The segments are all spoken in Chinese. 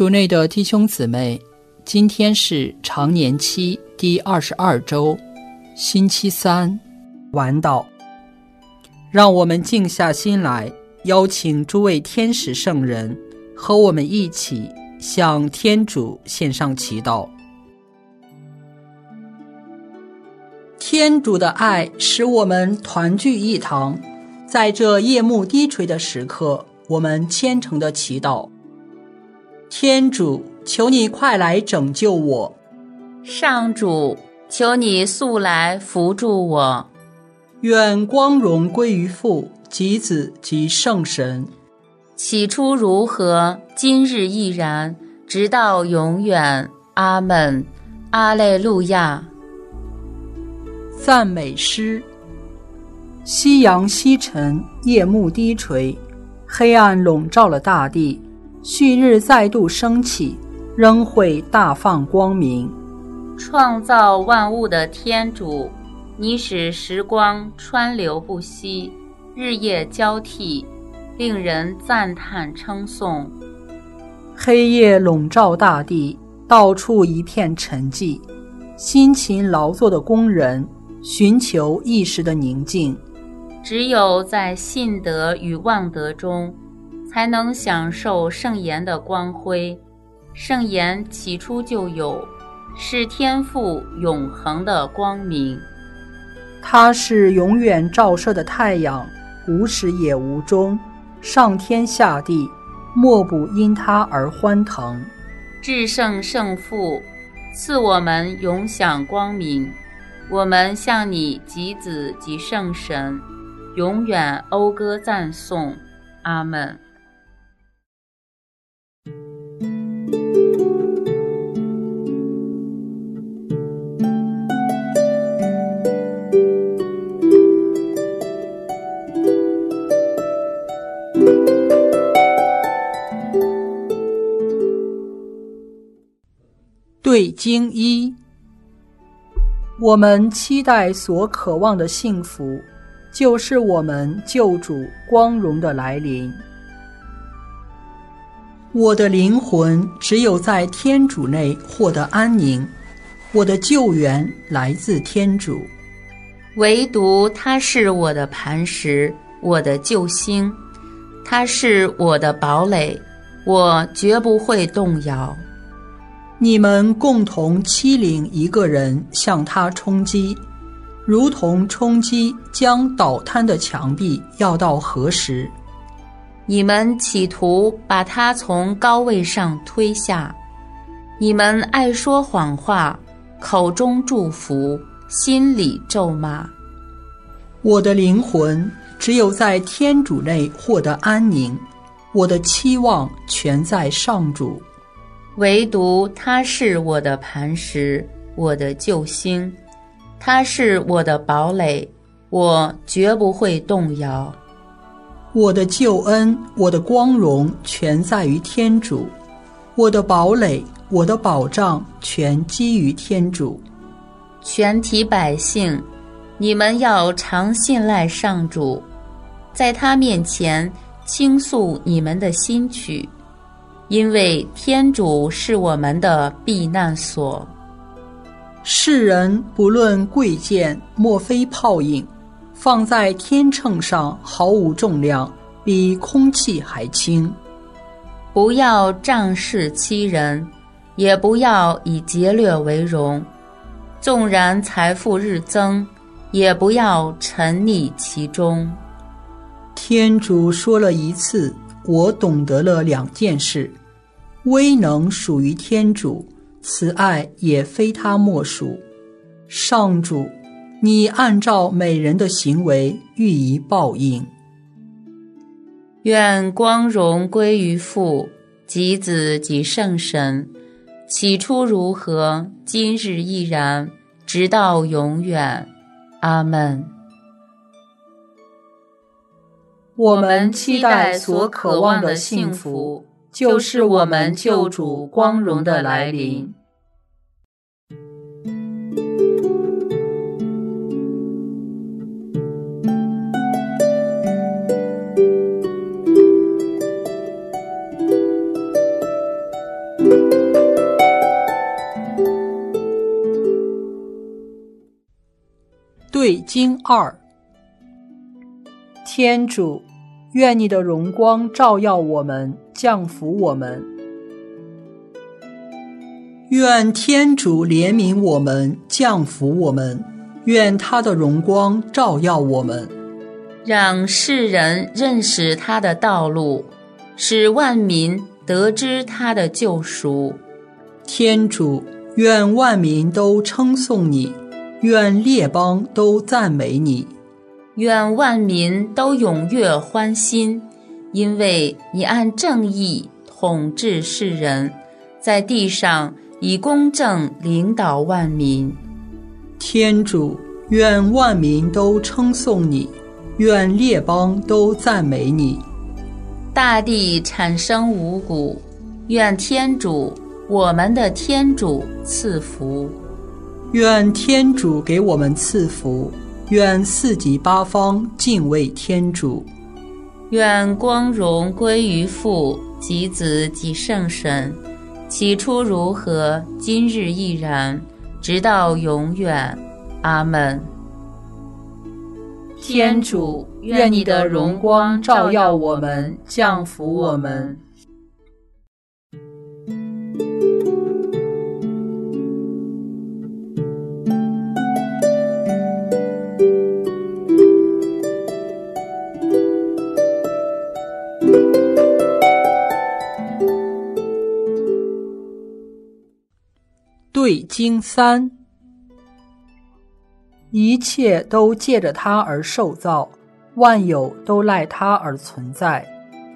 主内的弟兄姊妹，今天是常年期第22周，星期三，晚祷。让我们静下心来，邀请诸位天使圣人和我们一起向天主献上祈祷。天主的爱使我们团聚一堂，在这夜幕低垂的时刻，我们虔诚地祈祷。天主，求你快来拯救我。 上主，求你速来扶助我。 愿光荣归于父、及子、及圣神。 起初如何，今日亦然，直到永远。阿们。阿肋路亚。 赞美诗。夕阳西沉，夜幕低垂，黑暗笼罩了大地。旭日再度升起，仍会大放光明。 创造万物的天主，你使时光川流不息，日夜交替，令人赞叹称颂。 黑夜笼罩大地，到处一片沉寂。辛勤劳作的工人寻求一时的宁静。 只有在信德与望德中，才能享受圣言的光辉。圣言起初就有，是天父永恒的光明。 它是永远照射的太阳，无始也无终，上天下地，莫不因它而欢腾。 至圣圣父，赐我们永享光明。我们向你及子及圣神，永远讴歌赞颂。阿们。 对经一，我们期待所渴望的幸福，就是我们救主光荣的来临。我的灵魂只有在天主内获得安宁，我的救援来自天主。 唯独他是我的磐石，我的救星，他是我的堡垒，我绝不会动摇。 你们共同欺凌一个人，向他冲击，如同冲击将倒塌的墙壁，要到何时？ 你们企图把他从高位上推下，你们爱说谎话，口中祝福，心里咒骂。 我的灵魂只有在天主内获得安宁，我的期望全在上主。 唯独他是我的磐石，我的救星，他是我的堡垒，我绝不会动摇。 我的救恩，我的光荣全在于天主，我的堡垒，我的保障全基于天主。 全体百姓，你们要常信赖上主，在他面前倾诉你们的心曲，因为天主是我们的避难所。 世人不论贵贱，莫非泡影，放在天秤上毫无重量，比空气还轻。 不要仗势欺人，也不要以劫掠为荣。纵然财富日增，也不要沉溺其中。 天主说了一次，我懂得了两件事：威能属于天主，慈爱也非他莫属。上主，你按照每人的行为予以报应。 愿光荣归于父、及子、及圣神，起初如何，今日亦然，直到永远。阿们。 我们期待所渴望的幸福，就是我们救主光荣的来临。 对经2。天主，愿你的荣光照耀我们，降福我们。愿天主怜悯我们，降福我们。愿他的荣光照耀我们， 让世人认识他的道路，使万民得知他的救赎。 天主，愿万民都称颂你，愿列邦都赞美你， 愿万民都踊跃欢欣，因为你按正义统治世人，在地上以公正领导万民。 天主，愿万民都称颂你，愿列邦都赞美你。 大地产生五谷，愿天主，我们的天主赐福。 愿天主给我们赐福，愿四极八方敬畏天主。 愿光荣归于父及子及圣神，起初如何，今日亦然，直到永远。阿们。 天主，愿你的荣光照耀我们，降福我们。对经3。一切都借着他而受造，万有都赖他而存在。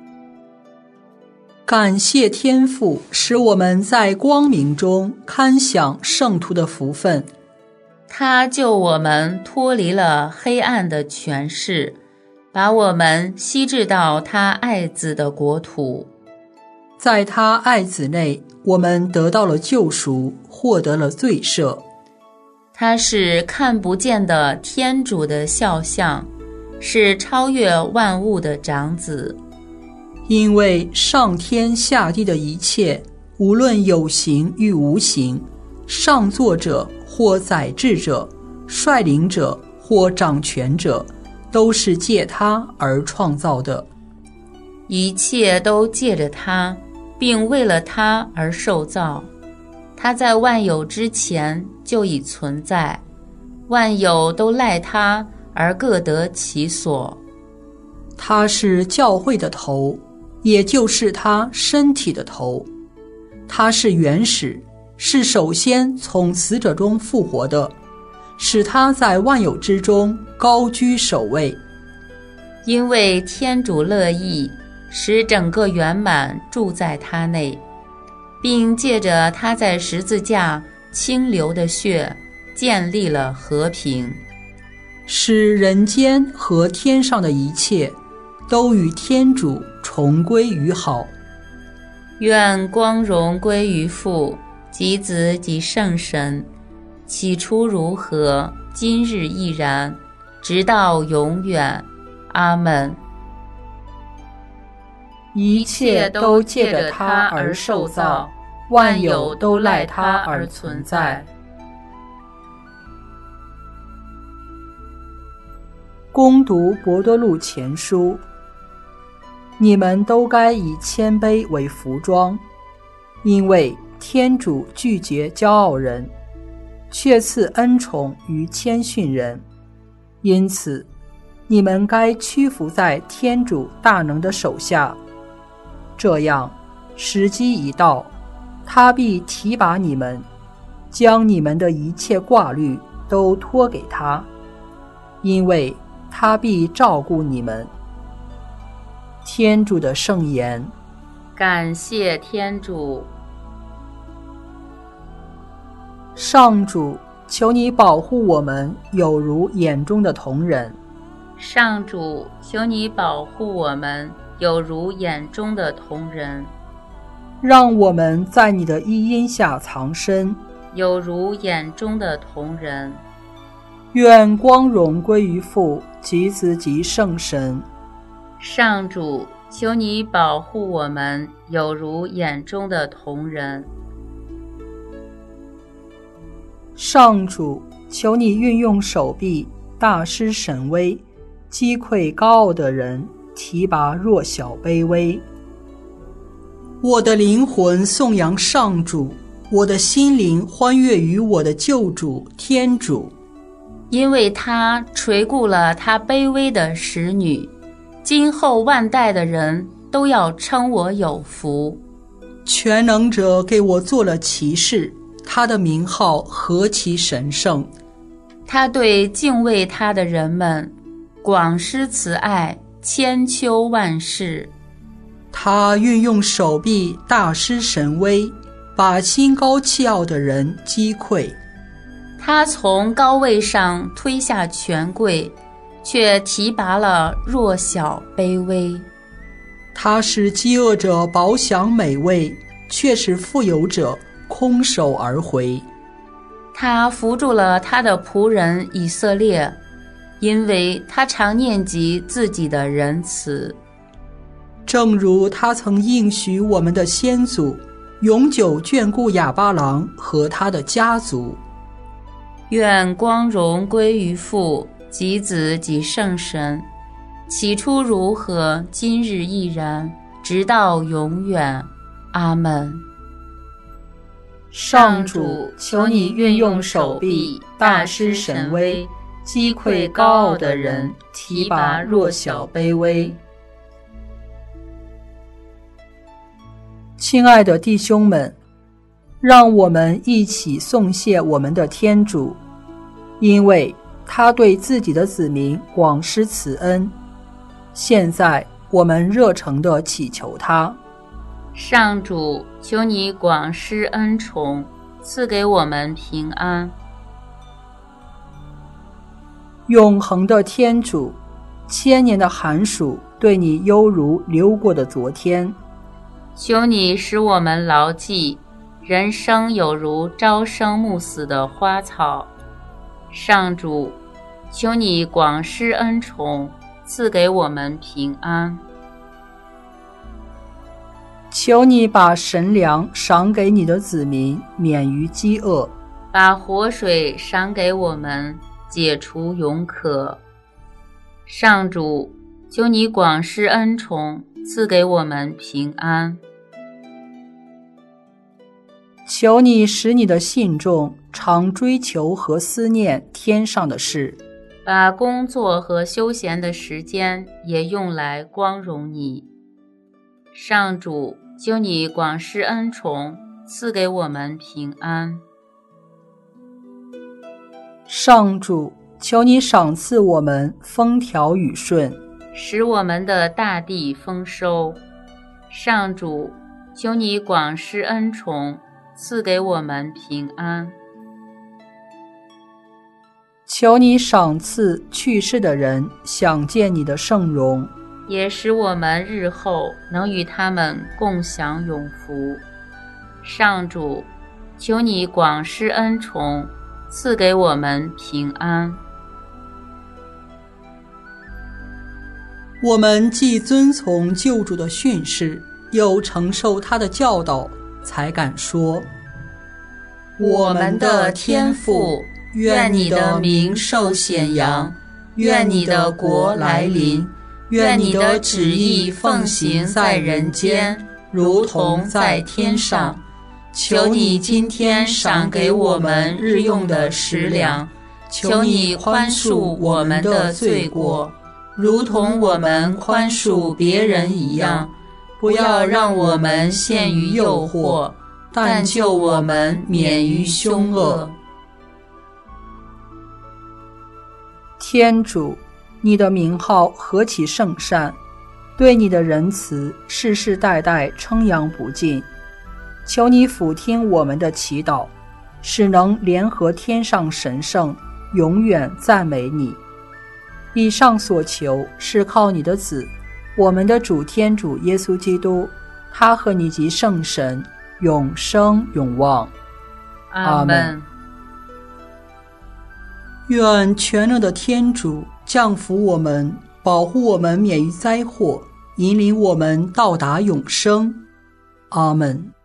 感谢天父，使我们在光明中堪享圣徒的福分。 他救我们脱离了黑暗的权势，把我们吸至到他爱子的国土。 在他爱子内，我们得到了救赎，获得了罪赦。 他是看不见的天主的肖像，是超越万物的长子。 因为上天下地的一切，无论有形与无形，上作者或宰制者，率领者或掌权者，都是借他而创造的。 一切都借着他，并为了他而受造。他在万有之前就已存在，万有都赖他而各得其所。 他是教会的头，也就是他身体的头。他是原始，是首先从死者中复活的，使他在万有之中高居首位。 因为天主乐意使整个圆满住在他内，并借着他在十字架清流的血建立了和平， 使人间和天上的一切都与天主重归于好。 愿光荣归于父及子及圣神，起初如何，今日亦然，直到永远。阿们。 一切都借着他而受造，万有都赖他而存在。恭读伯多禄前书。你们都该以谦卑为服装，因为天主拒绝骄傲人，却赐恩宠于谦逊人。因此，你们该屈服在天主大能的手下，这样时机一到，他必提拔你们，将你们的一切挂虑都托给他，因为他必照顾你们。天主的圣言。 感谢天主。 上主，求你保护我们，有如眼中的瞳人。 上主，求你保护我们，有如眼中的瞳人。 让我们在你的衣荫下藏身， 有如眼中的瞳人。 愿光荣归于父及子及圣神。 上主，求你保护我们，有如眼中的瞳人。 上主，求你运用手臂， 大施神威，击溃高傲的人，提拔弱小卑微。我的灵魂颂扬上主，我的心灵欢悦于我的救主天主， 因为他垂顾了他卑微的使女，今后万代的人都要称我有福。 全能者给我做了骑士，他的名号何其神圣！ 他对敬畏他的人们广施慈爱，千秋万世。 他运用手臂大施神威，把心高气傲的人击溃。 他从高位上推下权贵，却提拔了弱小卑微。 他使饥饿者饱享美味，却使富有者空手而回。 他扶助了他的仆人以色列，因为他常念及自己的仁慈。 正如他曾应许我们的先祖，永久眷顾亚巴郎和他的家族。 愿光荣归于父及子及圣神，起初如何，今日亦然，直到永远。阿们。 上主，求你运用手臂，大施神威，击溃高傲的人，提拔弱小卑微。亲爱的弟兄们，让我们一起颂谢我们的天主，因为他对自己的子民广施慈恩。现在我们热诚地祈求他。 上主，求你广施恩宠，赐给我们平安。 永恒的天主，千年的寒暑对你犹如流过的昨天。 求你使我们牢记，人生有如朝生暮死的花草。上主，求你广施恩宠，赐给我们平安。 求你把神粮赏给你的子民，免于饥饿； 把活水赏给我们，解除永渴。上主，求你广施恩宠，赐给我们平安。 求你使你的信众常追求和思念天上的事， 把工作和休闲的时间也用来光荣你。上主，求你广施恩宠，赐给我们平安。 上主，求你赏赐我们风调雨顺， 使我们的大地丰收。上主，求你广施恩宠，赐给我们平安。 求你赏赐去世的人想见你的圣容， 也使我们日后能与他们共享永福。上主，求你广施恩宠，赐给我们平安。 我们既遵从救主的训示，又承受他的教导，才敢说： 我们的天父，愿你的名受显扬，愿你的国来临，愿你的旨意奉行在人间，如同在天上。求你今天赏给我们日用的食粮，求你宽恕我们的罪过，如同我们宽恕别人一样，不要让我们陷于诱惑，但救我们免于凶恶。 天主，你的名号何其圣善，对你的仁慈世世代代称扬不尽。求你俯听我们的祈祷，使能联合天上神圣，永远赞美你。以上所求是靠你的子，我们的主天主耶稣基督，他和你及圣神永生永旺。 阿们。 愿全能的天主降福我们，保护我们免于灾祸，引领我们到达永生。阿们。